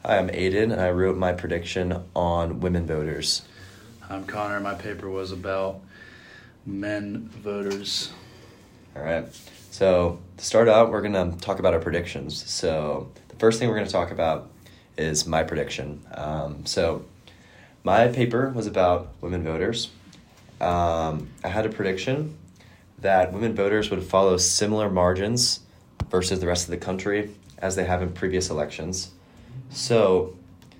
Hi, I'm Aiden, and I wrote my prediction on women voters. I'm Connor. My paper was about men voters. All right. So to start out, we're going to talk about our predictions. So the first thing we're going to talk about is my prediction. So my paper was about women voters. I had a prediction that women voters would follow similar margins versus the rest of the country as they have in previous elections. So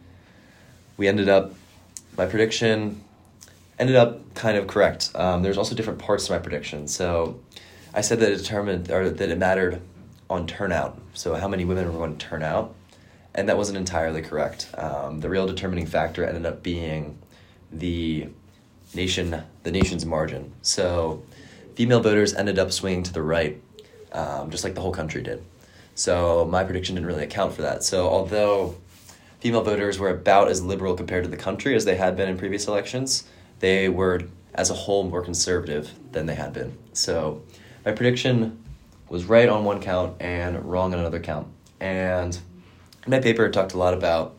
my prediction ended up kind of correct. There's also different parts to my prediction. So I said that it mattered on turnout. So how many women were going to turn out, and that wasn't entirely correct. The real determining factor ended up being the nation's margin. So female voters ended up swinging to the right, just like the whole country did. So my prediction didn't really account for that. So although female voters were about as liberal compared to the country as they had been in previous elections, they were, as a whole, more conservative than they had been. So my prediction was right on one count and wrong on another count. And in my paper, I talked a lot about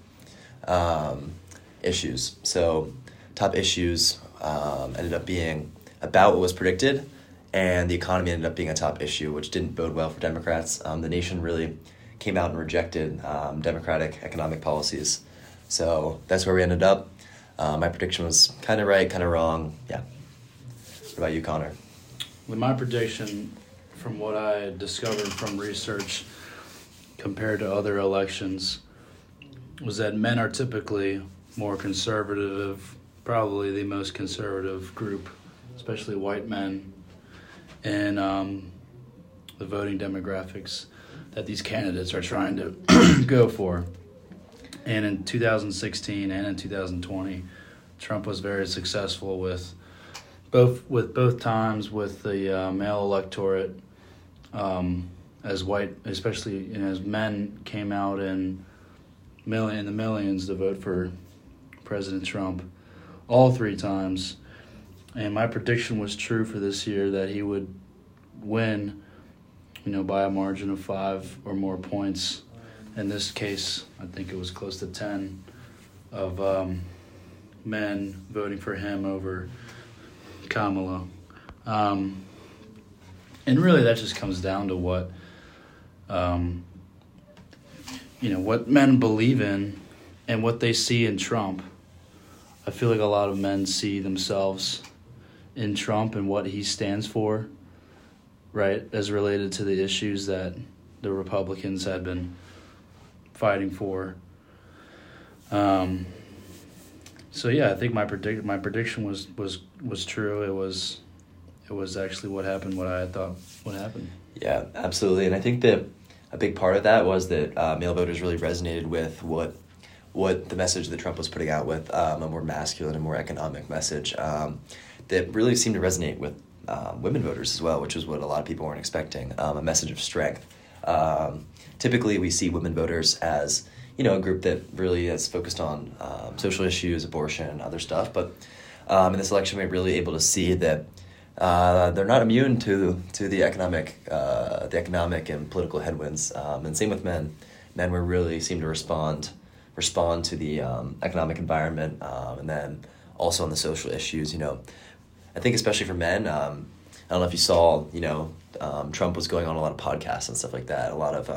issues. So top issues ended up being about what was predicted, and the economy ended up being a top issue, which didn't bode well for Democrats. The nation really came out and rejected Democratic economic policies. So that's where we ended up. My prediction was kind of right, kind of wrong. Yeah. What about you, Connor? With my prediction, from what I discovered from research compared to other elections, was that men are typically more conservative, probably the most conservative group, especially white men, in the voting demographics that these candidates are trying to go for. And in 2016 and in 2020, Trump was very successful with both times with the male electorate, as white, especially as men came out in the millions to vote for President Trump all three times. And my prediction was true for this year, that he would win, by a margin of 5 or more points. In this case, I think it was close to 10 of men voting for him over Kamala. And really that just comes down to what men believe in and what they see in Trump. I feel like a lot of men see themselves in Trump and what he stands for, right, as related to the issues that the Republicans had been fighting for. So yeah, I think my prediction was true. It was actually what happened, what I had thought would happen. Yeah, absolutely. And I think that a big part of that was that male voters really resonated with what the message that Trump was putting out with, a more masculine and more economic message that really seemed to resonate with women voters as well, which is what a lot of people weren't expecting, a message of strength. Typically, we see women voters as, a group that really is focused on social issues, abortion, other stuff. But in this election, we're really able to see that they're not immune to the economic and political headwinds. And same with men. Men were really seem to respond to the economic environment, and then also on the social issues. I think especially for men, I don't know if you saw, Trump was going on a lot of podcasts and stuff like that. A lot of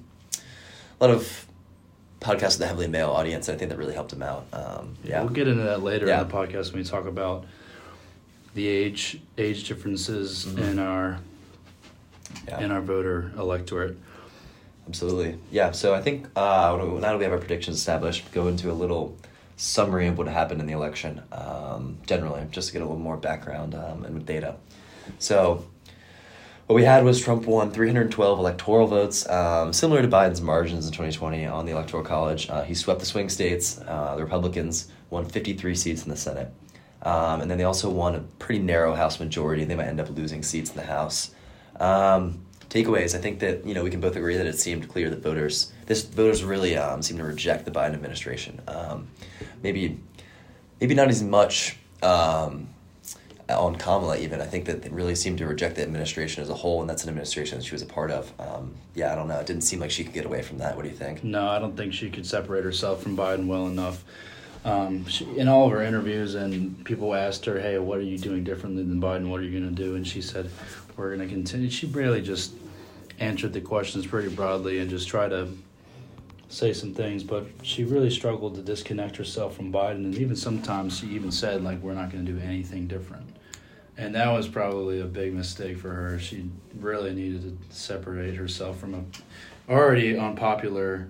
podcasts with a heavily male audience. And I think that really helped him out. We'll get into that later in the podcast when we talk about the age differences in our voter electorate. Absolutely. Yeah. So I think now that we have our predictions established, go into a little summary of what happened in the election, generally, just to get a little more background and with data. So what we had was Trump won 312 electoral votes, similar to Biden's margins in 2020 on the Electoral College. He swept the swing states. The Republicans won 53 seats in the Senate. And then they also won a pretty narrow House majority. They might end up losing seats in the House. Takeaways, I think that, we can both agree that it seemed clear that voters really seem to reject the Biden administration. Maybe not as much on Kamala even. I think that they really seemed to reject the administration as a whole, and that's an administration that she was a part of. Yeah, I don't know. It didn't seem like she could get away from that. What do you think? No, I don't think she could separate herself from Biden well enough. In all of her interviews, and people asked her, hey, what are you doing differently than Biden? What are you going to do? And she said, we're going to continue. She really just answered the questions pretty broadly and just tried to say some things, but she really struggled to disconnect herself from Biden, and even sometimes she even said, like, we're not going to do anything different. And that was probably a big mistake for her. She really needed to separate herself from a already unpopular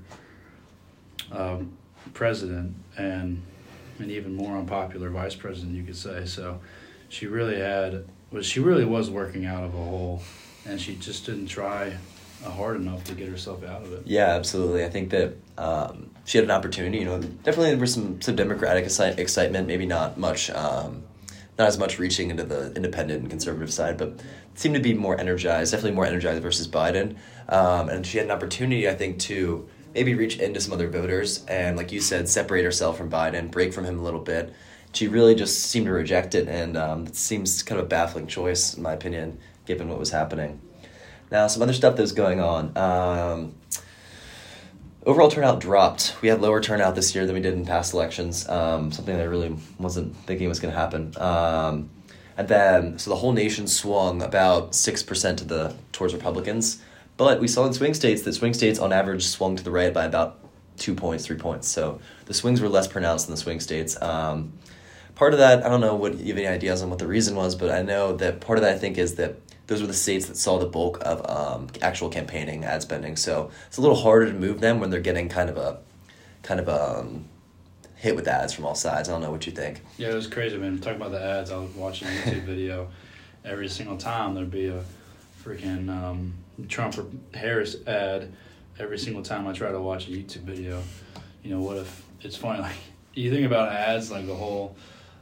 president and even more unpopular vice president, you could say. So she really was working out of a hole, and she just didn't try hard enough to get herself out of it. Yeah, absolutely. I think that she had an opportunity. Definitely there was some Democratic excitement, maybe not much, not as much reaching into the independent and conservative side, but seemed to be more energized, definitely more energized versus Biden. And she had an opportunity, I think, to maybe reach into some other voters and, like you said, separate herself from Biden, break from him a little bit. She really just seemed to reject it, and it seems kind of a baffling choice, in my opinion, given what was happening. Now, some other stuff that was going on. Overall turnout dropped. We had lower turnout this year than we did in past elections, something that I really wasn't thinking was going to happen. And then, so the whole nation swung about 6% towards Republicans. But we saw in swing states that swing states on average swung to the right by about 2 points, 3 points. So the swings were less pronounced in the swing states. Part of that, I don't know what you have any ideas on what the reason was, but I know that part of that, I think, is that those were the states that saw the bulk of actual campaigning, ad spending. So it's a little harder to move them when they're getting kind of a hit with ads from all sides. I don't know what you think. Yeah, it was crazy, man. Talking about the ads, I was watching a YouTube video. Every single time there'd be a freaking Trump or Harris ad. Every single time I try to watch a YouTube video, what if it's funny? Like, you think about ads, like the whole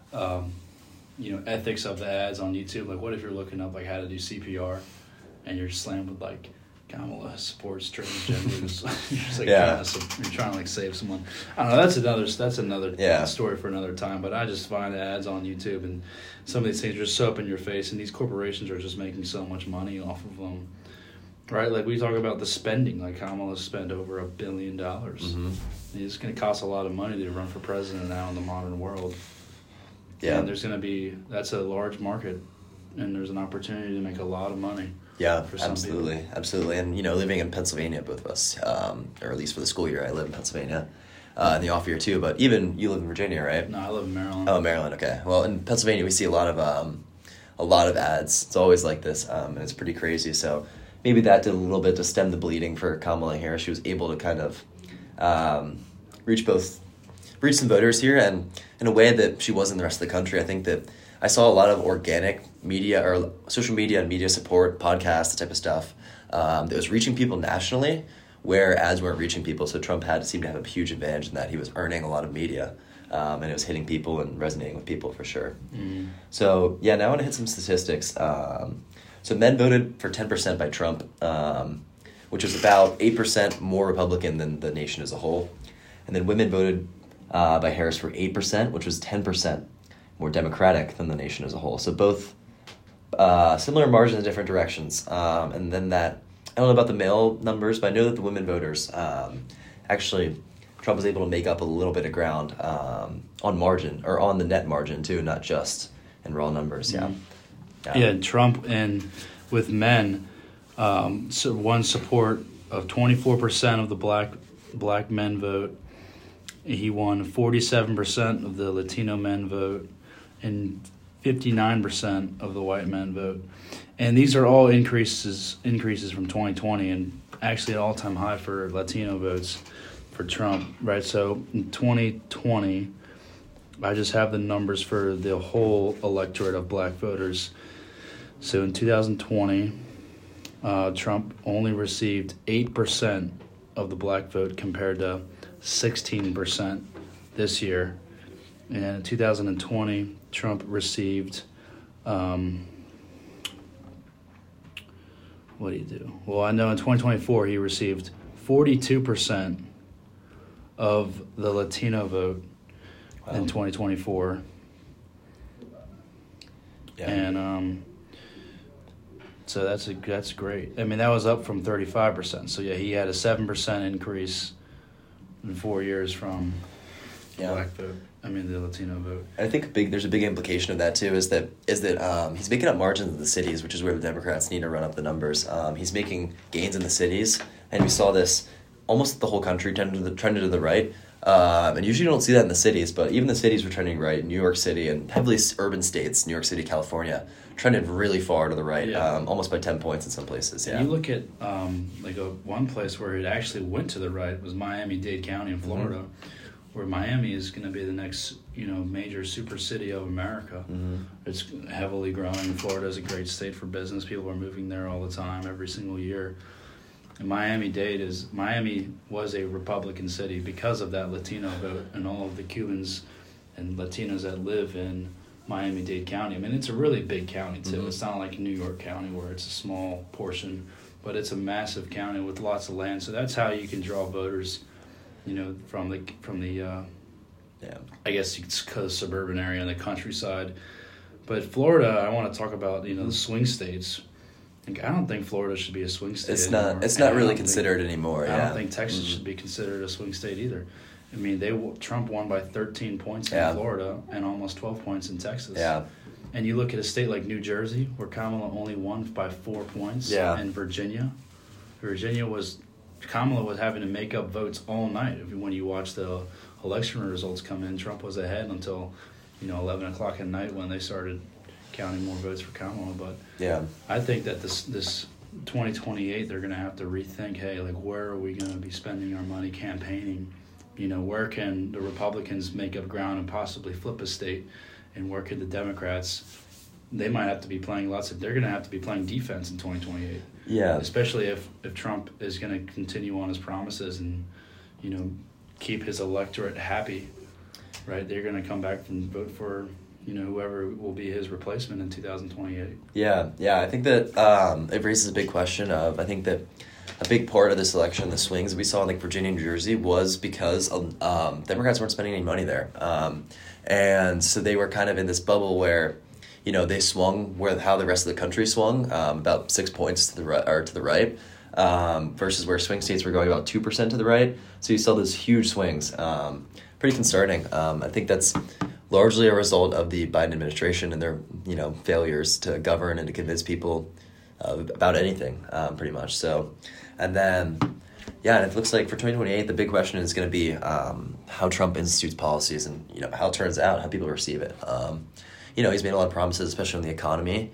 ethics of the ads on YouTube. Like, what if you're looking up like how to do CPR, and you're slammed with like Kamala supports transgenders? You're just like you're trying to like save someone. I don't know. That's another story for another time. But I just find ads on YouTube, and some of these things are just so up in your face, and these corporations are just making so much money off of them. Right, like we talk about the spending. Like Kamala spent over $1 billion. Mm-hmm. It's going to cost a lot of money to run for president now in the modern world. Yeah, and that's a large market, and there's an opportunity to make a lot of money. Yeah, for some absolutely, people. Absolutely. And living in Pennsylvania, both of us, or at least for the school year, I live in Pennsylvania, in the off year too. But even you live in Virginia, right? No, I live in Maryland. Oh, Maryland. Okay. Well, in Pennsylvania, we see a lot of ads. It's always like this, and it's pretty crazy. So maybe that did a little bit to stem the bleeding for Kamala Harris. She was able to kind of reach some voters here, and in a way that she wasn't in the rest of the country. I think that I saw a lot of organic media or social media and media support, podcasts, that type of stuff that was reaching people nationally, where ads weren't reaching people. So Trump seemed to have a huge advantage in that he was earning a lot of media, and it was hitting people and resonating with people for sure. Mm. So yeah, now I want to hit some statistics. So men voted for 10% by Trump, which was about 8% more Republican than the nation as a whole. And then women voted by Harris for 8%, which was 10% more Democratic than the nation as a whole. So both similar margins in different directions. And then I don't know about the male numbers, but I know that the women voters, actually, Trump was able to make up a little bit of ground on margin, or on the net margin too, not just in raw numbers. Mm-hmm. Yeah, Trump and with men, so won support of 24% of the black men vote. He won 47% of the Latino men vote and 59% of the white men vote. And these are all increases from 2020, and actually an all-time high for Latino votes for Trump, right? So in 2020, I just have the numbers for the whole electorate of black voters. So in 2020, Trump only received 8% of the black vote compared to 16% this year. And in 2020, Trump received, what do you do? Well, I know in 2024 he received 42% of the Latino vote in 2024. Yeah. And so that's great. I mean, that was up from 35%. So yeah, he had a 7% increase in 4 years from the black vote. I mean, the Latino vote. I think there's a big implication of that too. Is that he's making up margins in the cities, which is where the Democrats need to run up the numbers. He's making gains in the cities, and we saw this almost the whole country trended to the right. And usually you don't see that in the cities, but even the cities were trending right. New York City and heavily urban states, New York City, California, trended really far to the right, almost by 10 points in some places. Yeah. And you look at one place where it actually went to the right was Miami-Dade County in Florida. Mm-hmm. Where Miami is going to be the next, major super city of America. Mm-hmm. It's heavily growing. Florida is a great state for business. People are moving there all the time, every single year. And Miami was a Republican city because of that Latino vote and all of the Cubans and Latinos that live in Miami-Dade County. I mean, it's a really big county, too. Mm-hmm. It's not like New York County where it's a small portion, but it's a massive county with lots of land. So that's how you can draw voters from the I guess it's the suburban area and the countryside. But Florida, I want to talk about, the swing states. I don't think Florida should be a swing state anymore. It's not really considered anymore, I don't think Texas should be considered a swing state either. I mean, Trump won by 13 points in Florida and almost 12 points in Texas. Yeah. And you look at a state like New Jersey, where Kamala only won by 4 points. Yeah. And Virginia. Kamala was having to make up votes all night. When you watch the election results come in, Trump was ahead until 11 o'clock at night when they started counting more votes for Kamala. But I think that this 2028 they're going to have to rethink. Hey, where are we going to be spending our money campaigning? Where can the Republicans make up ground and possibly flip a state, and where can the Democrats? They might have to be playing they're going to have to be playing defense in 2028. Yeah. Especially if Trump is going to continue on his promises and, keep his electorate happy, right? They're going to come back and vote for, whoever will be his replacement in 2028. Yeah. I think that it raises a big question I think that a big part of this election, the swings we saw in Virginia and New Jersey, was because Democrats weren't spending any money there. And so they were kind of in this bubble where they swung how the rest of the country swung, about 6 points to the right, versus where swing states were going about 2% to the right. So you saw those huge swings. Pretty concerning. I think that's largely a result of the Biden administration and their failures to govern and to convince people about anything, pretty much. So, and then. Yeah, and it looks like for 2028, the big question is going to be how Trump institutes policies and how it turns out, how people receive it. He's made a lot of promises, especially on the economy.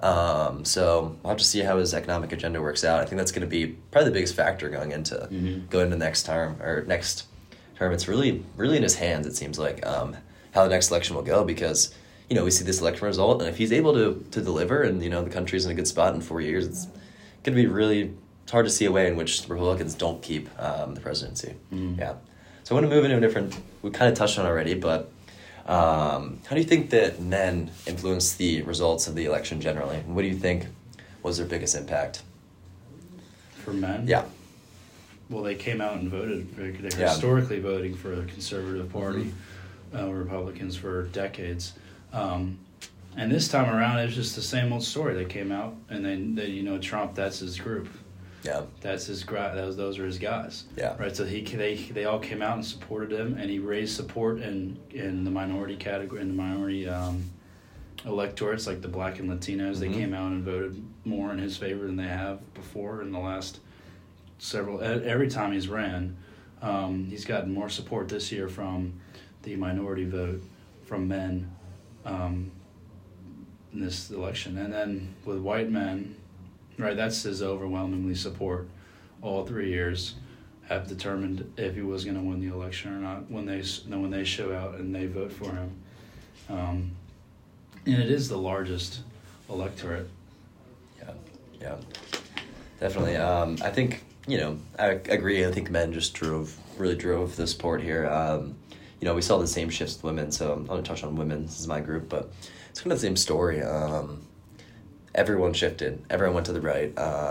So we'll have to see how his economic agenda works out. I think that's going to be probably the biggest factor going into next term. It's really in his hands, it seems like, how the next election will go, because we see this election result, and if he's able to deliver and the country's in a good spot in 4 years, it's going to be really. It's hard to see a way in which Republicans don't keep the presidency. Mm. Yeah. So I want to move into a different. We kind of touched on it already, but. How do you think that men influence the results of the election generally? What do you think was their biggest impact? For men? Yeah. Well, they came out and voted. They're historically voting for the conservative party, Republicans for decades. And this time around, it was just the same old story. They came out, and then Trump, that's his group. Yeah, that's his. Those are his guys. Yeah, right. So they all came out and supported him, and he raised support in the minority category, in the minority electorates like the Black and Latinos. They came out and voted more in his favor than they have before in the last several. Every time he's ran, he's gotten more support this year from the minority vote from men in this election, and then with white men. Right, that's his overwhelmingly support. All 3 years have determined if he was going to win the election or not when they show out and they vote for him. And it is the largest electorate. Yeah, definitely. I think I agree. I think men just really drove the support here. We saw the same shifts with women. So I'm going to touch on women. This is my group, but it's kind of the same story. Everyone shifted. Everyone went to the right.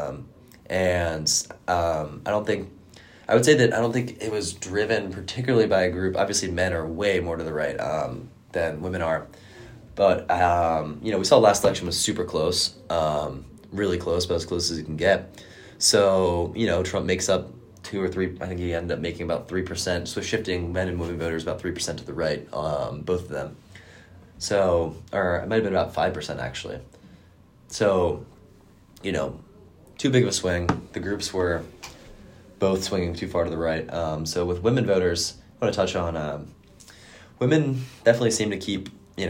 And I don't think it was driven particularly by a group. Obviously, men are way more to the right than women are. But, we saw last election was super close, really close, but as close as you can get. So, Trump makes up 2 or 3, I think he ended up making about 3%, so shifting men and women voters about 3% to the right, both of them. So, or it might have been about 5% actually. So, too big of a swing. The groups were both swinging too far to the right. So with women voters, I want to touch on women definitely seem to keep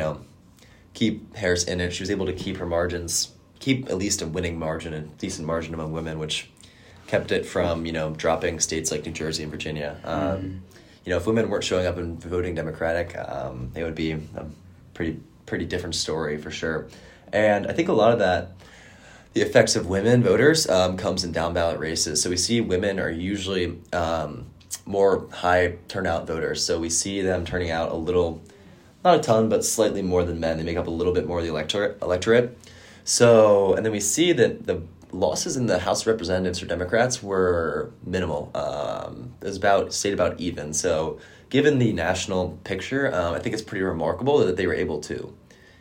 Harris in it. She was able to keep her margins, keep at least a winning margin, a decent margin among women, which kept it from, dropping states like New Jersey and Virginia. If women weren't showing up and voting Democratic, it would be a pretty different story for sure. And I think a lot of that, the effects of women voters comes in down ballot races. So we see women are usually more high turnout voters. So we see them turning out a little, not a ton, but slightly more than men. They make up a little bit more of the electorate. So, and then we see that the losses in the House of Representatives for Democrats were minimal. It was stayed about even. So given the national picture, I think it's pretty remarkable that they were able to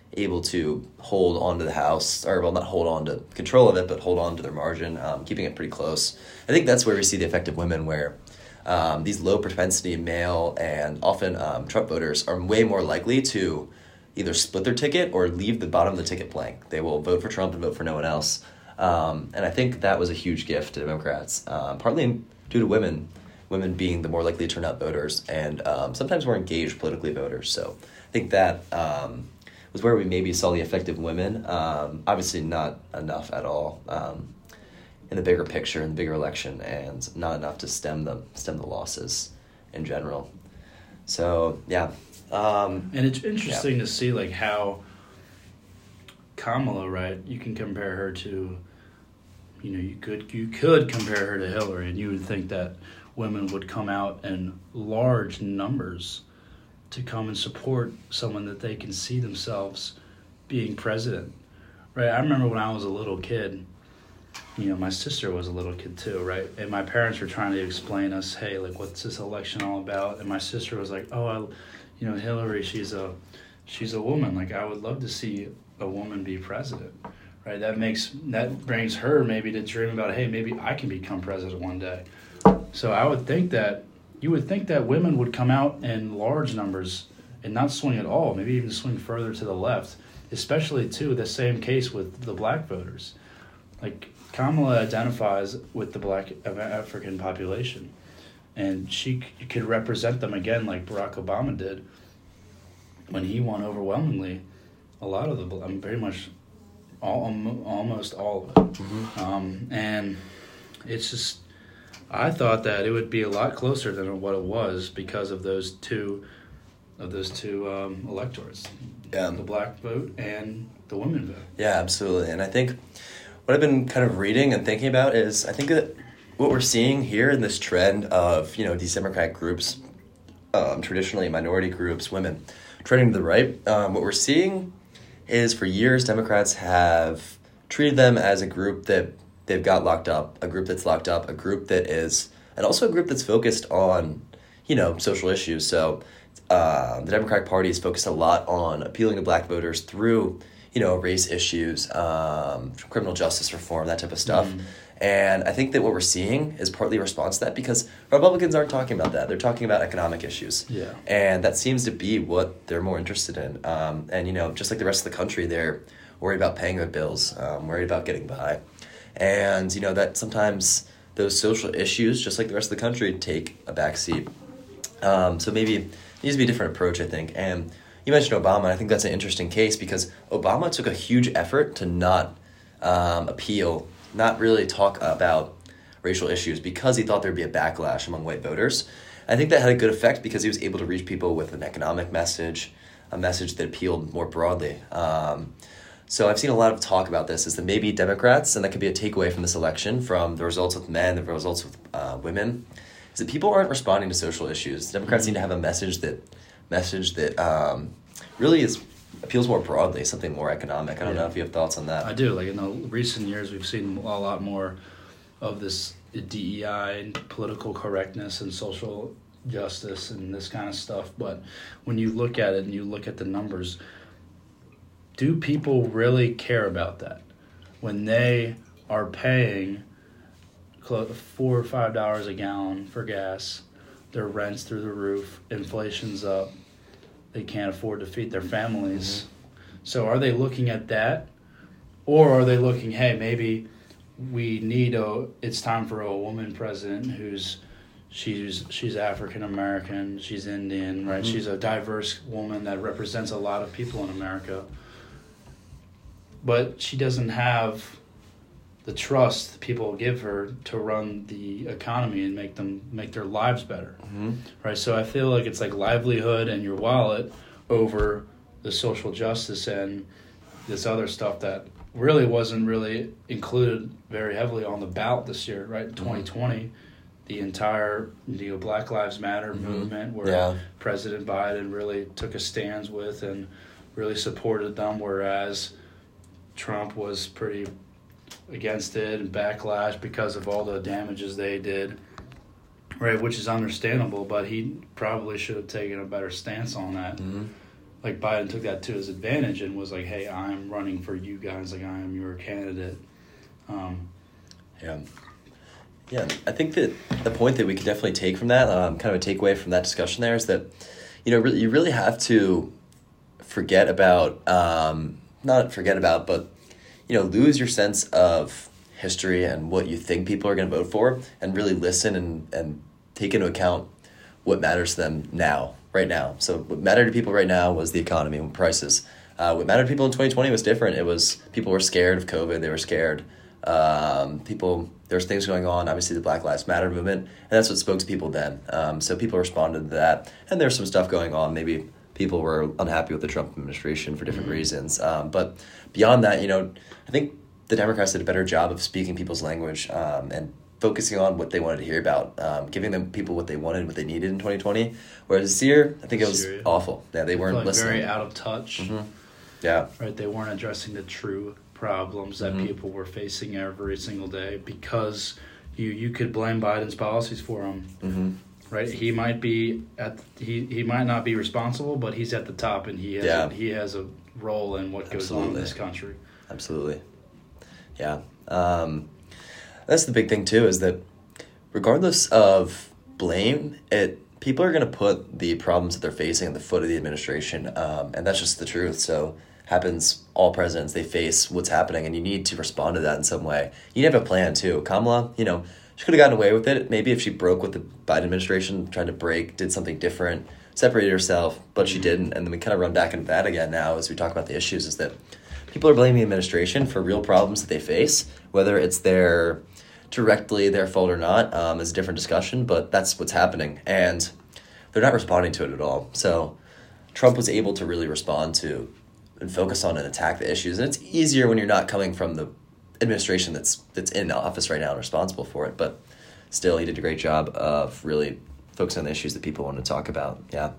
hold on to the House, or well, not hold on to control of it, but hold on to their margin, keeping it pretty close. I think that's where we see the effect of women, where these low propensity male and often Trump voters are way more likely to either split their ticket or leave the bottom of the ticket blank. They will vote for Trump and vote for no one else. And I think that was a huge gift to Democrats, partly due to women being the more likely to turn out voters and sometimes more engaged politically voters. So I think that was where we maybe saw the effect of women. Obviously not enough at all in the bigger picture, in the bigger election, and not enough to stem the losses in general. So, yeah. And it's interesting to see like how Kamala, right, you can compare her to, you could compare her to Hillary, and you would think that women would come out in large numbers to come and support someone that they can see themselves being president, right? I remember when I was a little kid, my sister was a little kid too, right? And my parents were trying to explain us, hey, like, what's this election all about? And my sister was like, Hillary, she's a woman. Like, I would love to see a woman be president, right? That brings her maybe to dream about, hey, maybe I can become president one day. So I would think that you would think that women would come out in large numbers and not swing at all, maybe even swing further to the left, especially, too, the same case with the black voters. Like, Kamala identifies with the black African population, and she could represent them again like Barack Obama did when he won overwhelmingly a lot of pretty much almost all of it. Mm-hmm. And it's just, I thought that it would be a lot closer than what it was because of those two electors, the black vote and the women vote. Yeah, absolutely. And I think what I've been kind of reading and thinking about is I think that what we're seeing here in this trend of, these Democratic groups, traditionally minority groups, women, trending to the right, what we're seeing is for years Democrats have treated them as a group that they've got locked up, a group that's locked up, a group that is, and also a group that's focused on, social issues. So the Democratic Party is focused a lot on appealing to black voters through, race issues, criminal justice reform, that type of stuff. Mm-hmm. And I think that what we're seeing is partly a response to that because Republicans aren't talking about that. They're talking about economic issues. Yeah. And that seems to be what they're more interested in. And, just like the rest of the country, they're worried about paying their bills, worried about getting by. And, that sometimes those social issues, just like the rest of the country, take a backseat. So maybe it needs to be a different approach, I think. And you mentioned Obama, and I think that's an interesting case because Obama took a huge effort to not not really talk about racial issues because he thought there'd be a backlash among white voters. I think that had a good effect because he was able to reach people with an economic message, a message that appealed more broadly. So I've seen a lot of talk about this, is that maybe Democrats, and that could be a takeaway from this election, from the results with men, the results with women, is that people aren't responding to social issues. Democrats need to have a message that really appeals more broadly, something more economic. I don't know if you have thoughts on that. I do. Like in the recent years, we've seen a lot more of this DEI and political correctness and social justice and this kind of stuff. But when you look at it and you look at the numbers, do people really care about that when they are paying $4 or $5 a gallon for gas, their rent's through the roof, inflation's up, they can't afford to feed their families. Mm-hmm. So are they looking at that, or are they looking, hey, maybe it's time for a woman president she's African American, she's Indian, right? Mm-hmm. She's a diverse woman that represents a lot of people in America, but she doesn't have the trust people give her to run the economy and make their lives better, mm-hmm. right? So I feel like it's like livelihood and your wallet over the social justice and this other stuff that really wasn't really included very heavily on the ballot this year, right? In 2020, the entire Black Lives Matter mm-hmm. movement, where President Biden really took a stance with and really supported them, whereas Trump was pretty against it and backlash because of all the damages they did, right? Which is understandable, but he probably should have taken a better stance on that. Mm-hmm. Like Biden took that to his advantage and was like, "Hey, I'm running for you guys. Like I am your candidate." Yeah. I think that the point that we could definitely take from that, kind of a takeaway from that discussion there, is that you really have to forget about, not forget about, but lose your sense of history and what you think people are going to vote for, and really listen and take into account what matters to them right now. So what mattered to people right now was the economy and prices. What mattered to people in 2020 was different. It was people were scared of COVID. They were scared. There's things going on, obviously the Black Lives Matter movement, and that's what spoke to people then. So people responded to that, and there's some stuff going on. Maybe people were unhappy with the Trump administration for different mm-hmm. reasons. But beyond that, I think the Democrats did a better job of speaking people's language and focusing on what they wanted to hear about, giving them people what they wanted, what they needed in 2020. Whereas this year, I think it was awful. Yeah, they weren't listening. Very out of touch. Mm-hmm. Yeah. Right, they weren't addressing the true problems that mm-hmm. people were facing every single day, because you could blame Biden's policies for them. Mm-hmm. Right, he might not be responsible, but he's at the top, and he has a role in what goes on in this country. Absolutely, yeah. That's the big thing too, is that regardless of blame, people are going to put the problems that they're facing at the foot of the administration, and that's just the truth. So happens, all presidents, they face what's happening, and you need to respond to that in some way. You need to have a plan too. Kamala, she could have gotten away with it maybe if she broke with the Biden administration, tried to did something different, separated herself, but she didn't. And then we kind of run back into that again now as we talk about the issues, is that people are blaming the administration for real problems that they face, whether it's directly their fault or not, is a different discussion, but that's what's happening. And they're not responding to it at all. So Trump was able to really respond to and focus on and attack the issues. And it's easier when you're not coming from the administration that's in office right now and responsible for it, but still he did a great job of really focusing on the issues that people want to talk about.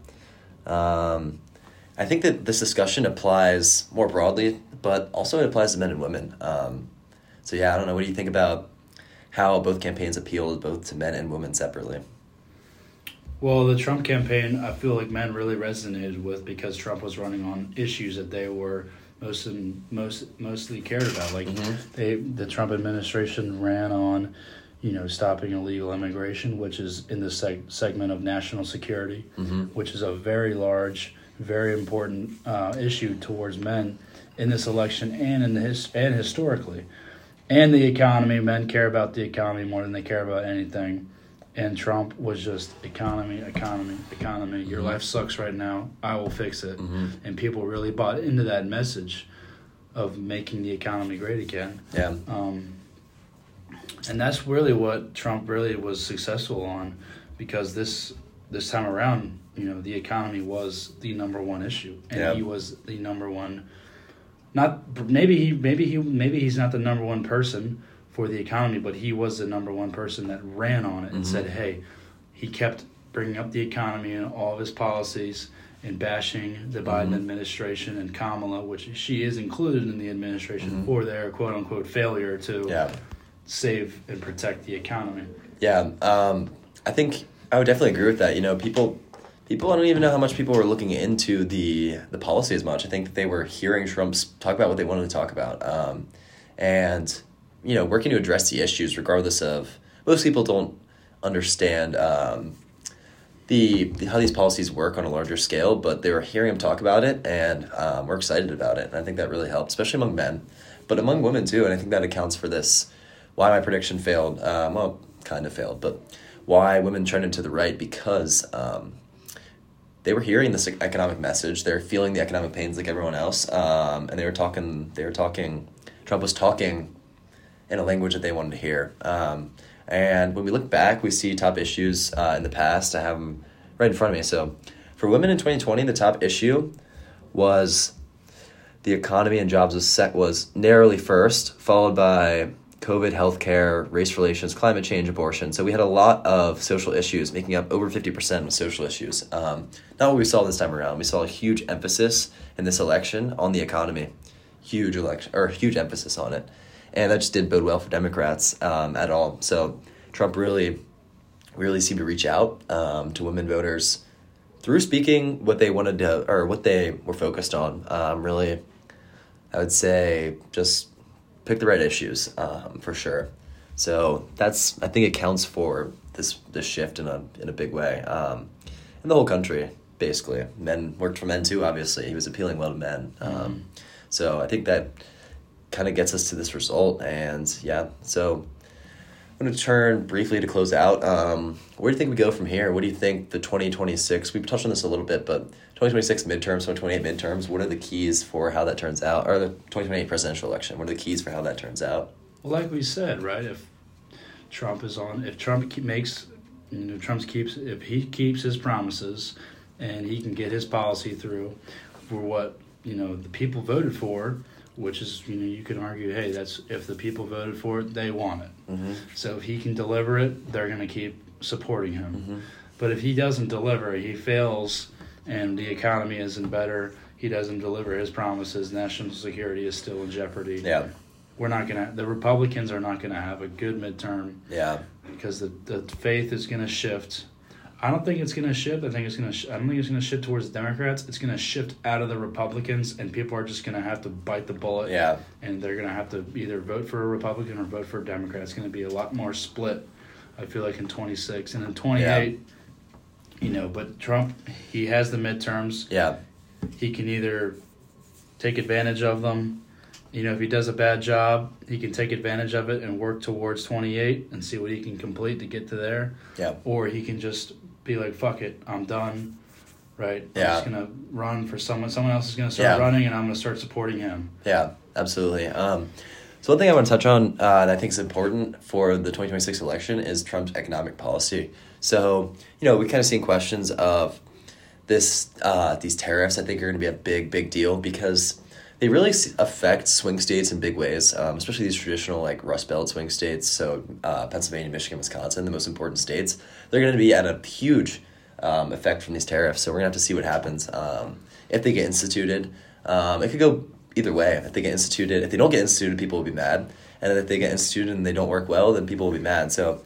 I think that this discussion applies more broadly, but also it applies to men and women. I don't know, what do you think about how both campaigns appealed both to men and women separately? Well, the Trump campaign, I feel like men really resonated with, because Trump was running on issues that they were mostly cared about. Like mm-hmm. the Trump administration ran on, stopping illegal immigration, which is in the segment of national security, mm-hmm. which is a very large, very important issue towards men in this election and historically. And the economy, men care about the economy more than they care about anything. And Trump was just economy. Your mm-hmm. life sucks right now. I will fix it. Mm-hmm. And people really bought into that message of making the economy great again. Yeah. And that's really what Trump really was successful on, because this time around, the economy was the number one issue, and he was the number one. Maybe he's not the number one person for the economy, but he was the number one person that ran on it and mm-hmm. said, hey, he kept bringing up the economy and all of his policies and bashing the Biden mm-hmm. administration and Kamala, which she is included in the administration mm-hmm. for their quote-unquote failure to save and protect the economy. Yeah, I think I would definitely agree with that. People people, I don't even know how much people were looking into the policy as much. I think that they were hearing Trump's talk about what they wanted to talk about, and working to address the issues regardless of, most people don't understand how these policies work on a larger scale, but they were hearing him talk about it, and we're excited about it. And I think that really helped, especially among men, but among women too. And I think that accounts for this, why my prediction failed. Well, kind of failed, but why women turned into the right, because they were hearing this economic message. They're feeling the economic pains like everyone else, and they were talking. Trump was talking in a language that they wanted to hear. And when we look back, we see top issues in the past. I have them right in front of me. So for women in 2020, the top issue was the economy and jobs was narrowly first, followed by COVID, healthcare, race relations, climate change, abortion. So we had a lot of social issues making up over 50% of social issues. Not what we saw this time around. We saw a huge emphasis in this election on the economy. Huge emphasis on it. And that just didn't bode well for Democrats at all. So Trump really seemed to reach out to women voters through speaking what they wanted to, or what they were focused on. Really, I would say just pick the right issues for sure. So I think it counts for this shift in a big way. In the whole country, basically. Men worked for men too, obviously. He was appealing well to men. So I think that kind of gets us to this result. And yeah, so I'm going to turn briefly to close out. Where do you think we go from here? What do you think the 2026, we've touched on this a little bit, but 2026 midterms, 2028 midterms, what are the keys for how that turns out? Or the 2028 presidential election, what are the keys for how that turns out? Well, like we said, right, if Trump he keeps his promises and he can get his policy through for what, the people voted for, which is, you can argue, hey, that's, if the people voted for it, they want it. Mm-hmm. So if he can deliver it, they're going to keep supporting him. Mm-hmm. But if he doesn't deliver, he fails, and the economy isn't better, he doesn't deliver his promises, national security is still in jeopardy. Yeah. The Republicans are not going to have a good midterm. Yeah. Because the faith is going to shift. I don't think it's going to shift. I don't think it's going to shift towards the Democrats. It's going to shift out of the Republicans, and people are just going to have to bite the bullet. Yeah. And they're going to have to either vote for a Republican or vote for a Democrat. It's going to be a lot more split, I feel like, in 26. And in 28, but Trump, he has the midterms. Yeah. He can either take advantage of them. If he does a bad job, he can take advantage of it and work towards 28 and see what he can complete to get to there. Yeah. Or he can just be like, fuck it, I'm done, right? Yeah. I'm just going to run for someone. Someone else is going to start running, and I'm going to start supporting him. Yeah, absolutely. So one thing I want to touch on that I think is important for the 2026 election is Trump's economic policy. So, we kind of seen questions of these tariffs. I think are going to be a big, big deal because they really affect swing states in big ways, especially these traditional Rust Belt swing states. So Pennsylvania, Michigan, Wisconsin, the most important states, they're going to be at a huge effect from these tariffs. So we're going to have to see what happens if they get instituted. It could go either way. If they get instituted, if they don't get instituted, people will be mad. And if they get instituted and they don't work well, then people will be mad. So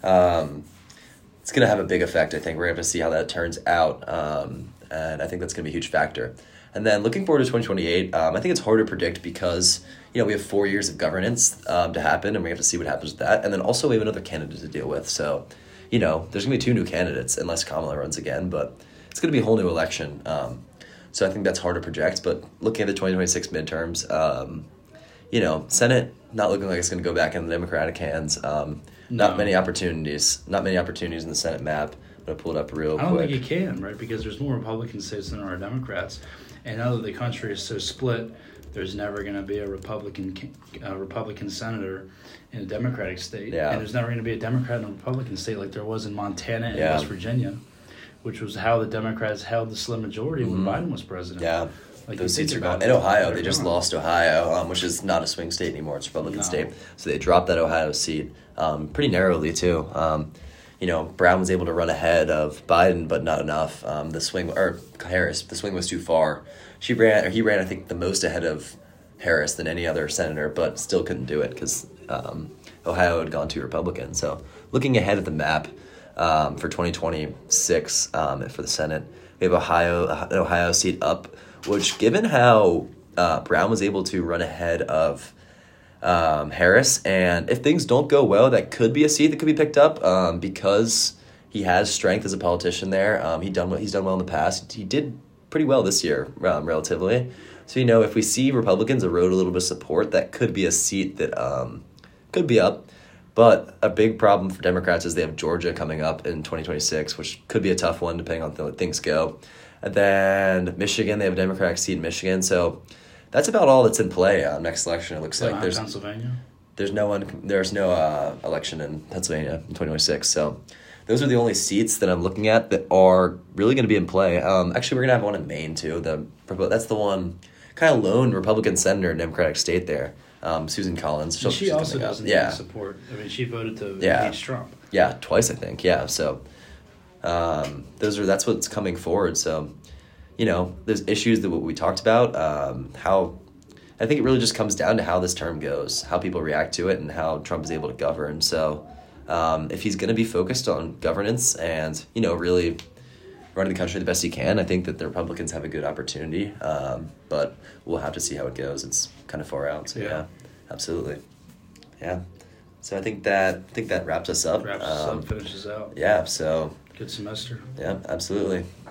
it's going to have a big effect, I think. We're going to have to see how that turns out. And I think that's going to be a huge factor. And then looking forward to 2028, I think it's hard to predict because, we have 4 years of governance to happen, and we have to see what happens with that. And then also we have another candidate to deal with. So, there's going to be 2 new candidates unless Kamala runs again, but it's going to be a whole new election. So I think that's hard to project. But looking at the 2026 midterms, Senate not looking like it's going to go back in the Democratic hands. Not many opportunities in the Senate map. I'm going to pull it up real quick. I don't think you can, right? Because there's more Republican states than there are Democrats. And now that the country is so split, there's never going to be a Republican senator in a Democratic state. Yeah. And there's never going to be a Democrat in a Republican state like there was in Montana and West Virginia, which was how the Democrats held the slim majority when Biden was president. Yeah. Those seats are gone. In Ohio, they just lost Ohio, which is not a swing state anymore. It's a Republican state. So they dropped that Ohio seat pretty narrowly, too. Brown was able to run ahead of Biden, but not enough. Harris, the swing was too far. He ran, I think, the most ahead of Harris than any other senator, but still couldn't do it because Ohio had gone to Republican. So looking ahead at the map, for 2026 for the Senate. We have an Ohio seat up, which given how Brown was able to run ahead of Harris, and if things don't go well, that could be a seat that could be picked up because he has strength as a politician there. He's done well in the past. He did pretty well this year, relatively. So, if we see Republicans erode a little bit of support, that could be a seat that could be up. But a big problem for Democrats is they have Georgia coming up in 2026, which could be a tough one depending on how things go. And then Michigan, they have a Democratic seat in Michigan. So that's about all that's in play next election. It looks like there's Pennsylvania. There's no election in Pennsylvania in 2026. So those are the only seats that I'm looking at that are really going to be in play. Actually, we're going to have one in Maine too. That's the one kind of lone Republican senator in Democratic state there. Susan Collins. She also doesn't need support. I mean, she voted to impeach Trump. Yeah, twice I think. Yeah, so that's what's coming forward. So, there's issues that we talked about. How I think it really just comes down to how this term goes, how people react to it, and how Trump is able to govern. So, if he's going to be focused on governance and really running the country the best he can, I think that the Republicans have a good opportunity. But we'll have to see how it goes. It's kind of far out. So yeah, absolutely. Yeah. So I think that wraps us up. Finishes out. Yeah. So good semester. Yeah, absolutely.